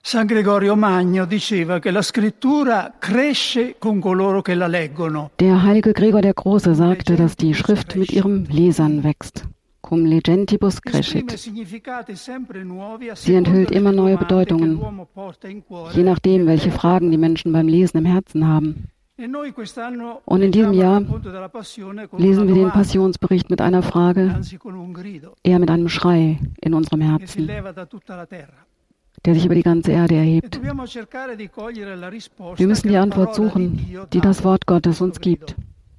San Gregorio Magno diceva che la scrittura cresce con coloro che la leggono. Der heilige Gregor der Große sagte, dass die Schrift mit ihren Lesern wächst. Cum legentibus crescit. Sie enthüllt immer neue Bedeutungen, je nachdem, welche Fragen die Menschen beim Lesen im Herzen haben. Und in diesem Jahr lesen wir den Passionsbericht mit einer Frage, eher mit einem Schrei in unserem Herzen, der sich über die ganze Erde erhebt. Wir müssen die Antwort suchen, die das Wort Gottes uns gibt.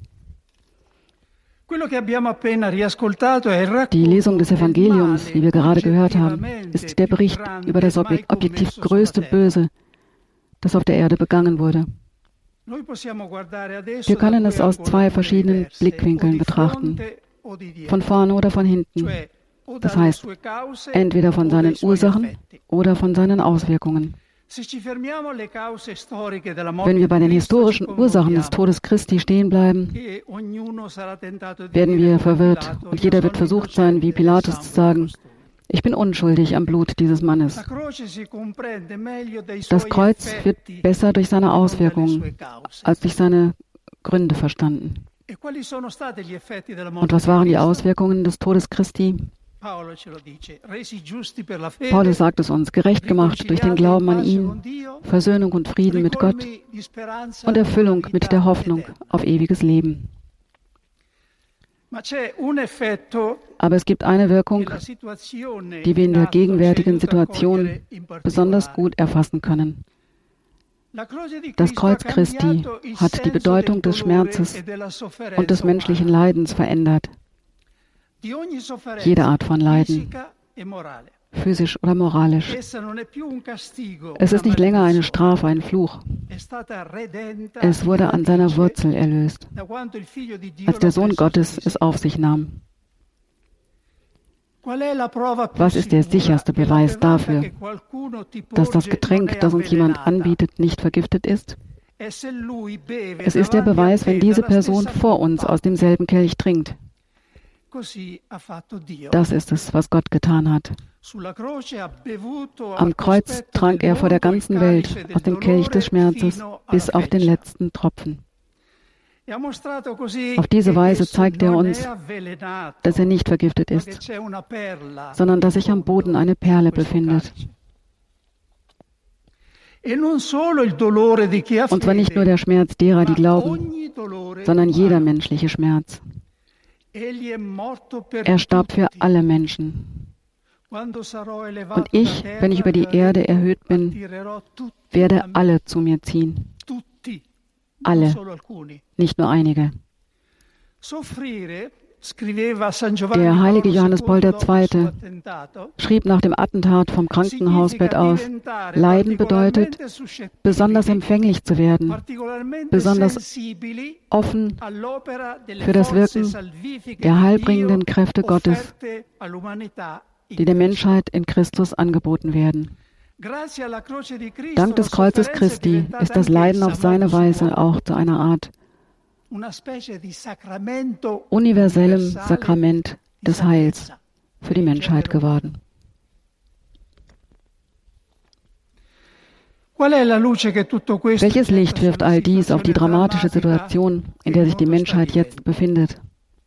Die Lesung des Evangeliums, die wir gerade gehört haben, ist der Bericht über das objektiv größte Böse, das auf der Erde begangen wurde. Wir können es aus zwei verschiedenen Blickwinkeln betrachten, von vorne oder von hinten. Das heißt, entweder von seinen Ursachen oder von seinen Auswirkungen. Wenn wir bei den historischen Ursachen des Todes Christi stehen bleiben, werden wir verwirrt und jeder wird versucht sein, wie Pilatus zu sagen, ich bin unschuldig am Blut dieses Mannes. Das Kreuz wird besser durch seine Auswirkungen als durch seine Gründe verstanden. Und was waren die Auswirkungen des Todes Christi? Paulus sagt es uns, gerecht gemacht durch den Glauben an ihn, Versöhnung und Frieden mit Gott und Erfüllung mit der Hoffnung auf ewiges Leben. Aber es gibt eine Wirkung, die wir in der gegenwärtigen Situation besonders gut erfassen können. Das Kreuz Christi hat die Bedeutung des Schmerzes und des menschlichen Leidens verändert. Jede Art von Leiden, physisch oder moralisch. Es ist nicht länger eine Strafe, ein Fluch. Es wurde an seiner Wurzel erlöst, als der Sohn Gottes es auf sich nahm. Was ist der sicherste Beweis dafür, dass das Getränk, das uns jemand anbietet, nicht vergiftet ist? Es ist der Beweis, wenn diese Person vor uns aus demselben Kelch trinkt. Das ist es, was Gott getan hat. Am Kreuz trank er vor der ganzen Welt aus dem Kelch des Schmerzes bis auf den letzten Tropfen. Auf diese Weise zeigt er uns, dass er nicht vergiftet ist, sondern dass sich am Boden eine Perle befindet. Und zwar nicht nur der Schmerz derer, die glauben, sondern jeder menschliche Schmerz. Er starb für alle Menschen. Und ich, wenn ich über die Erde erhöht bin, werde alle zu mir ziehen. Alle, nicht nur einige. Der heilige Johannes Paul II. Schrieb nach dem Attentat vom Krankenhausbett aus, Leiden bedeutet, besonders empfänglich zu werden, besonders offen für das Wirken der heilbringenden Kräfte Gottes, die der Menschheit in Christus angeboten werden. Dank des Kreuzes Christi ist das Leiden auf seine Weise auch zu einer Art universellem Sakrament des Heils für die Menschheit geworden. Welches Licht wirft all dies auf die dramatische Situation, in der sich die Menschheit jetzt befindet?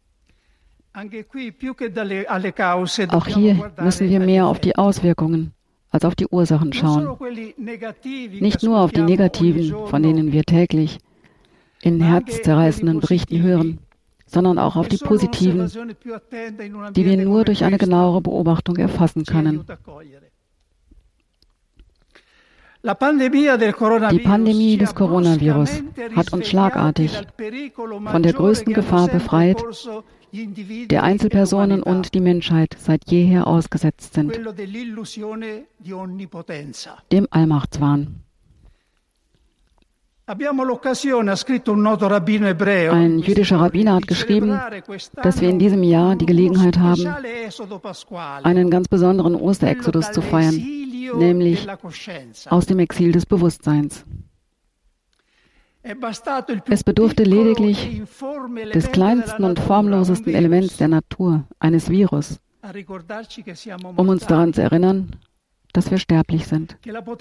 Auch hier müssen wir mehr auf die Auswirkungen als auf die Ursachen schauen. Nicht nur auf die negativen, von denen wir täglich in herzzerreißenden Berichten hören, sondern auch auf die positiven, die wir nur durch eine genauere Beobachtung erfassen können. Die Pandemie des Coronavirus hat uns schlagartig von der größten Gefahr befreit, der Einzelpersonen und die Menschheit seit jeher ausgesetzt sind, dem Allmachtswahn. Ein jüdischer Rabbiner hat geschrieben, dass wir in diesem Jahr die Gelegenheit haben, einen ganz besonderen Osterexodus zu feiern, nämlich aus dem Exil des Bewusstseins. Es bedurfte lediglich des kleinsten und formlosesten Elements der Natur, eines Virus, um uns daran zu erinnern, dass wir sterblich sind,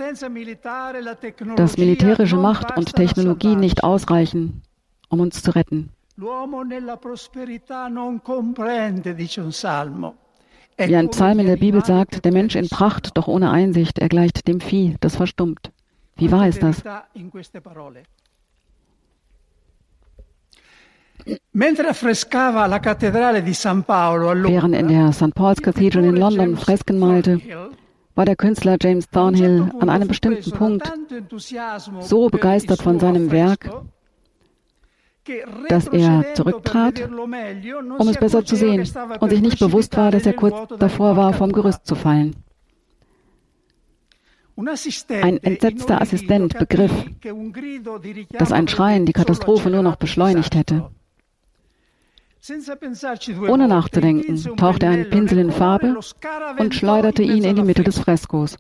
dass militärische Macht und Technologie nicht ausreichen, um uns zu retten. Wie ein Psalm in der Bibel sagt, der Mensch in Pracht, doch ohne Einsicht, er gleicht dem Vieh, das verstummt. Wie wahr ist das? Während in der St. Paul's Cathedral in London Fresken malte, war der Künstler James Thornhill an einem bestimmten Punkt so begeistert von seinem Werk, dass er zurücktrat, um es besser zu sehen, und sich nicht bewusst war, dass er kurz davor war, vom Gerüst zu fallen. Ein entsetzter Assistent begriff, dass ein Schreien die Katastrophe nur noch beschleunigt hätte. Ohne nachzudenken, tauchte er einen Pinsel in Farbe und schleuderte ihn in die Mitte des Freskos.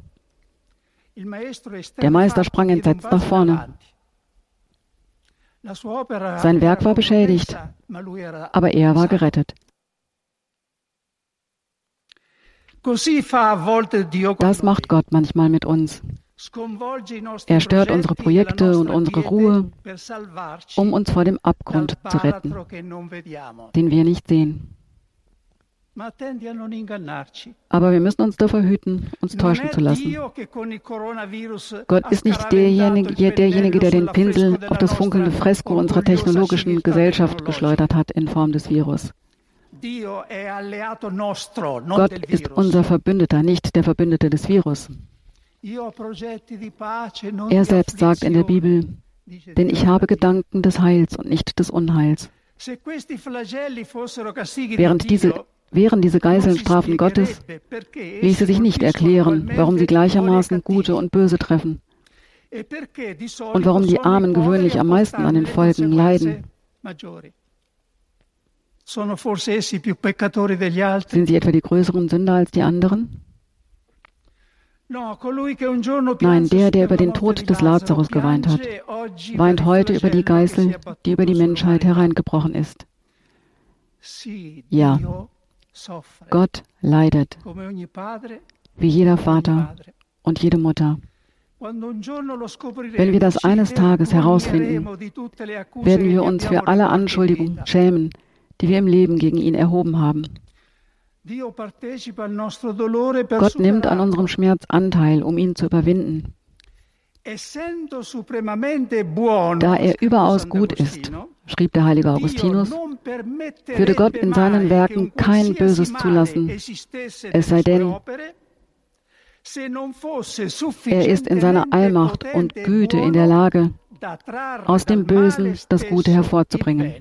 Der Meister sprang entsetzt nach vorne. Sein Werk war beschädigt, aber er war gerettet. Das macht Gott manchmal mit uns. Er stört unsere Projekte und unsere Ruhe, um uns vor dem Abgrund zu retten, den wir nicht sehen. Aber wir müssen uns davor hüten, uns täuschen zu lassen. Gott ist nicht derjenige, der den Pinsel auf das funkelnde Fresko unserer technologischen Gesellschaft geschleudert hat in Form des Virus. Gott ist unser Verbündeter, nicht der Verbündete des Virus. Er selbst sagt in der Bibel, denn ich habe Gedanken des Heils und nicht des Unheils. Wären diese Geiselstrafen Gottes, ließe sich nicht erklären, warum sie gleichermaßen Gute und Böse treffen und warum die Armen gewöhnlich am meisten an den Folgen leiden. Sind sie etwa die größeren Sünder als die anderen? Nein, der über den Tod des Lazarus geweint hat, weint heute über die Geißel, die über die Menschheit hereingebrochen ist. Ja, Gott leidet, wie jeder Vater und jede Mutter. Wenn wir das eines Tages herausfinden, werden wir uns für alle Anschuldigungen schämen, die wir im Leben gegen ihn erhoben haben. Gott nimmt an unserem Schmerz Anteil, um ihn zu überwinden. Da er überaus gut ist, schrieb der heilige Augustinus, würde Gott in seinen Werken kein Böses zulassen, es sei denn, er ist in seiner Allmacht und Güte in der Lage, aus dem Bösen das Gute hervorzubringen.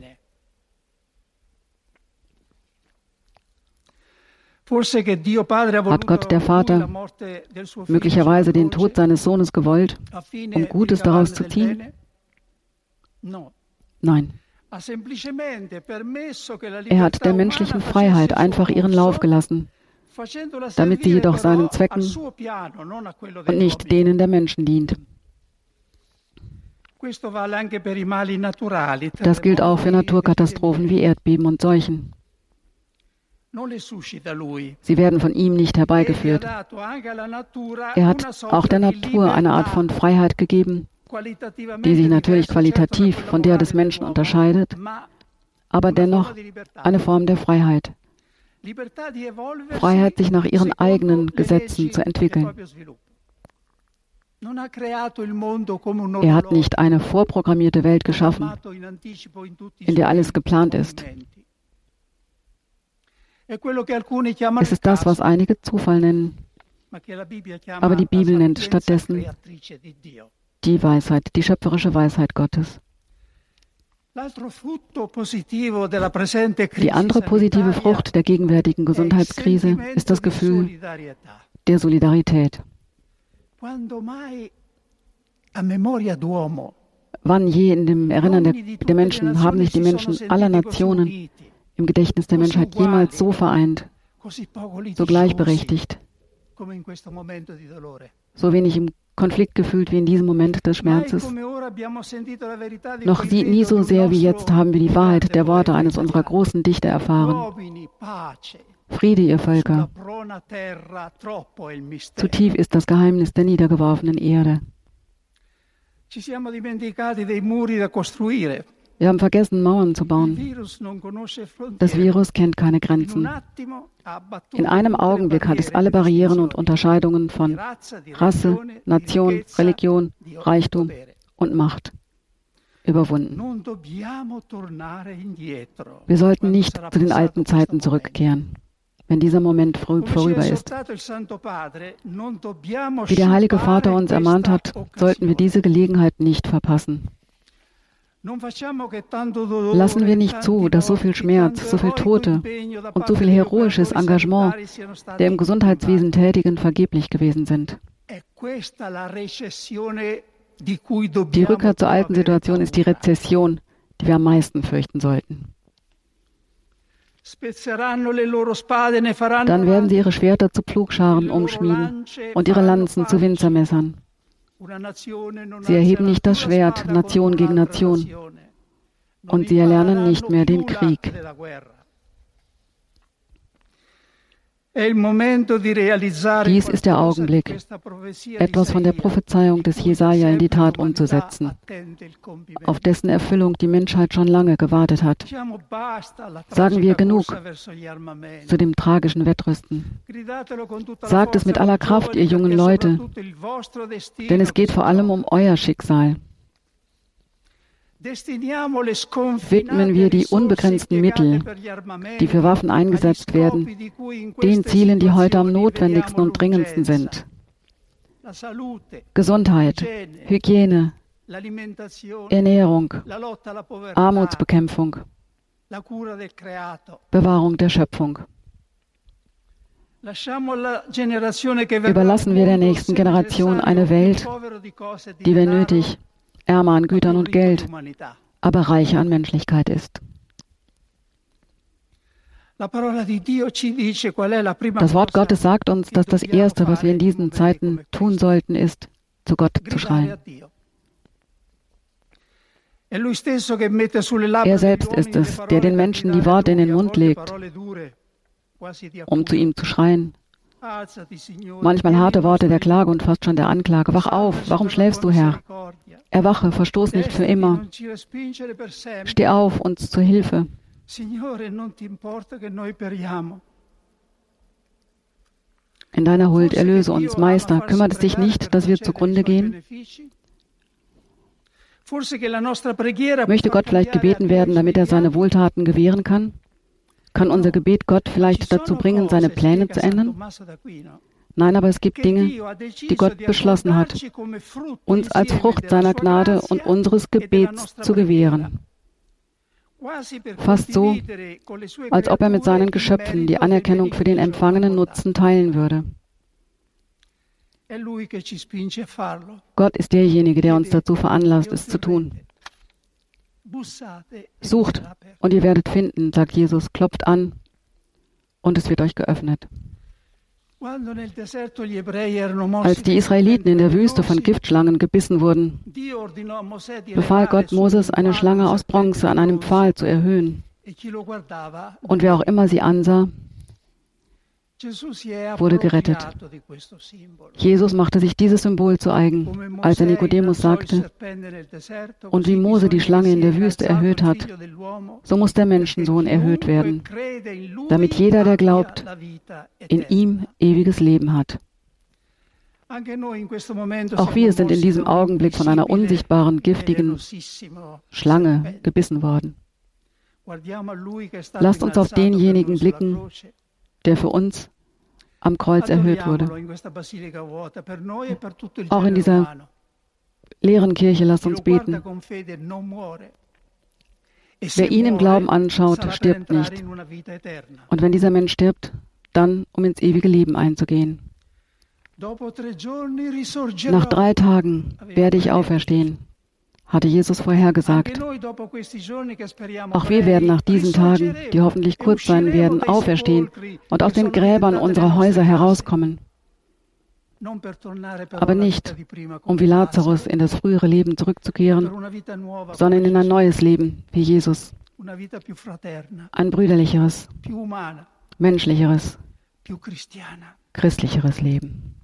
Hat Gott der Vater möglicherweise den Tod seines Sohnes gewollt, um Gutes daraus zu ziehen? Nein. Er hat der menschlichen Freiheit einfach ihren Lauf gelassen, damit sie jedoch seinen Zwecken und nicht denen der Menschen dient. Das gilt auch für Naturkatastrophen wie Erdbeben und Seuchen. Sie werden von ihm nicht herbeigeführt. Er hat auch der Natur eine Art von Freiheit gegeben, die sich natürlich qualitativ von der des Menschen unterscheidet, aber dennoch eine Form der Freiheit. Freiheit, sich nach ihren eigenen Gesetzen zu entwickeln. Er hat nicht eine vorprogrammierte Welt geschaffen, in der alles geplant ist. Es ist das, was einige Zufall nennen, aber die Bibel nennt stattdessen die Weisheit, die schöpferische Weisheit Gottes. Die andere positive Frucht der gegenwärtigen Gesundheitskrise ist das Gefühl der Solidarität. Wann je in dem Erinnern der Menschen haben sich die Menschen aller Nationen im Gedächtnis der Menschheit jemals so vereint, so gleichberechtigt, so wenig im Konflikt gefühlt wie in diesem Moment des Schmerzes. Noch nie so sehr wie jetzt haben wir die Wahrheit der Worte eines unserer großen Dichter erfahren. Friede, ihr Völker. Zu tief ist das Geheimnis der niedergeworfenen Erde. Wir haben vergessen, Mauern zu bauen. Das Virus kennt keine Grenzen. In einem Augenblick hat es alle Barrieren und Unterscheidungen von Rasse, Nation, Religion, Reichtum und Macht überwunden. Wir sollten nicht zu den alten Zeiten zurückkehren, wenn dieser Moment vorüber ist. Wie der Heilige Vater uns ermahnt hat, sollten wir diese Gelegenheit nicht verpassen. Lassen wir nicht zu, dass so viel Schmerz, so viel Tote und so viel heroisches Engagement der im Gesundheitswesen Tätigen vergeblich gewesen sind. Die Rückkehr zur alten Situation ist die Rezession, die wir am meisten fürchten sollten. Dann werden sie ihre Schwerter zu Pflugscharen umschmieden und ihre Lanzen zu Winzermessern. Sie erheben nicht das Schwert, Nation gegen Nation, und sie erlernen nicht mehr den Krieg. Dies ist der Augenblick, etwas von der Prophezeiung des Jesaja in die Tat umzusetzen, auf dessen Erfüllung die Menschheit schon lange gewartet hat. Sagen wir genug zu dem tragischen Wettrüsten. Sagt es mit aller Kraft, ihr jungen Leute, denn es geht vor allem um euer Schicksal. Widmen wir die unbegrenzten Mittel, die für Waffen eingesetzt werden, den Zielen, die heute am notwendigsten und dringendsten sind. Gesundheit, Hygiene, Ernährung, Armutsbekämpfung, Bewahrung der Schöpfung. Überlassen wir der nächsten Generation eine Welt, die wir nötig, ärmer an Gütern und Geld, aber reicher an Menschlichkeit ist. Das Wort Gottes sagt uns, dass das Erste, was wir in diesen Zeiten tun sollten, ist, zu Gott zu schreien. Er selbst ist es, der den Menschen die Worte in den Mund legt, um zu ihm zu schreien. Manchmal harte Worte der Klage und fast schon der Anklage. Wach auf, warum schläfst du, Herr? Erwache, verstoß nicht für immer. Steh auf, uns zur Hilfe. In deiner Huld erlöse uns, Meister. Kümmert es dich nicht, dass wir zugrunde gehen? Möchte Gott vielleicht gebeten werden, damit er seine Wohltaten gewähren kann? Kann unser Gebet Gott vielleicht dazu bringen, seine Pläne zu ändern? Nein, aber es gibt Dinge, die Gott beschlossen hat, uns als Frucht seiner Gnade und unseres Gebets zu gewähren. Fast so, als ob er mit seinen Geschöpfen die Anerkennung für den empfangenen Nutzen teilen würde. Gott ist derjenige, der uns dazu veranlasst, es zu tun. Sucht und ihr werdet finden, sagt Jesus, klopft an und es wird euch geöffnet. Als die Israeliten in der Wüste von Giftschlangen gebissen wurden, befahl Gott Moses, eine Schlange aus Bronze an einem Pfahl zu erhöhen. Und wer auch immer sie ansah, wurde gerettet. Jesus machte sich dieses Symbol zu eigen, als er Nikodemus sagte, und wie Mose die Schlange in der Wüste erhöht hat, so muss der Menschensohn erhöht werden, damit jeder, der glaubt, in ihm ewiges Leben hat. Auch wir sind in diesem Augenblick von einer unsichtbaren, giftigen Schlange gebissen worden. Lasst uns auf denjenigen blicken, der für uns am Kreuz erhöht wurde. Auch in dieser leeren Kirche lasst uns beten. Wer ihn im Glauben anschaut, stirbt nicht. Und wenn dieser Mensch stirbt, dann, um ins ewige Leben einzugehen. Nach 3 Tagen werde ich auferstehen, hatte Jesus vorhergesagt. Auch wir werden nach diesen Tagen, die hoffentlich kurz sein werden, auferstehen und aus den Gräbern unserer Häuser herauskommen. Aber nicht, um wie Lazarus in das frühere Leben zurückzukehren, sondern in ein neues Leben, wie Jesus. Ein brüderlicheres, menschlicheres, christlicheres Leben.